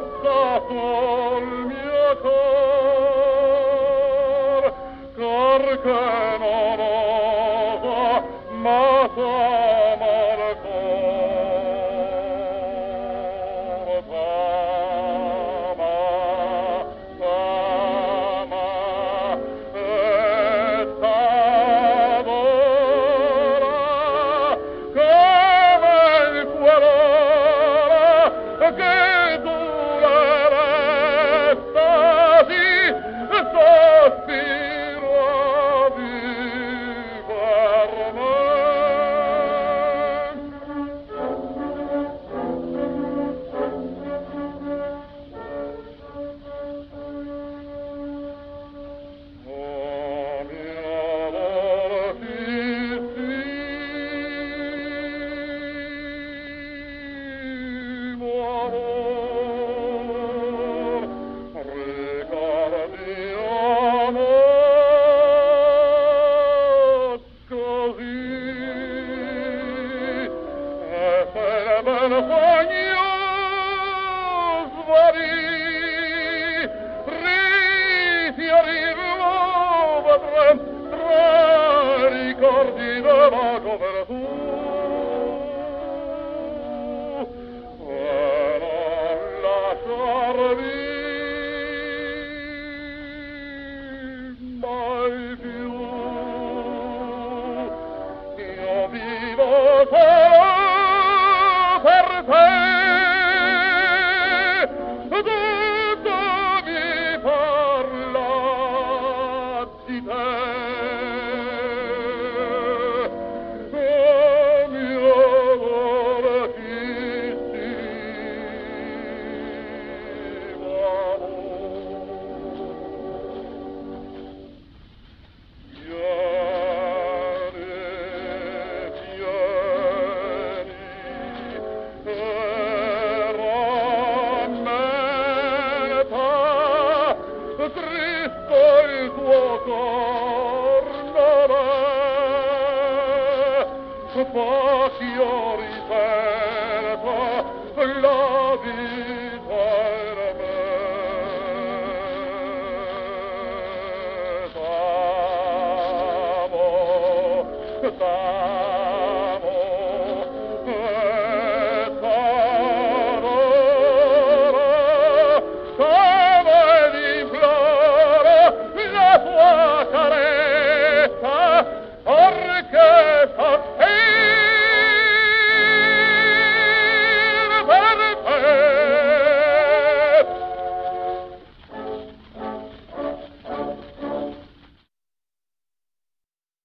dato il mio cor che non osa ma s'amar che tu l'estasi sospiro di per me. Oh mio dolorosissimo amor, ricordi amor così, e se il bel sogno svanì, rifiorirlo vedrem tra i ricordi della gioventù. E non lasciarvi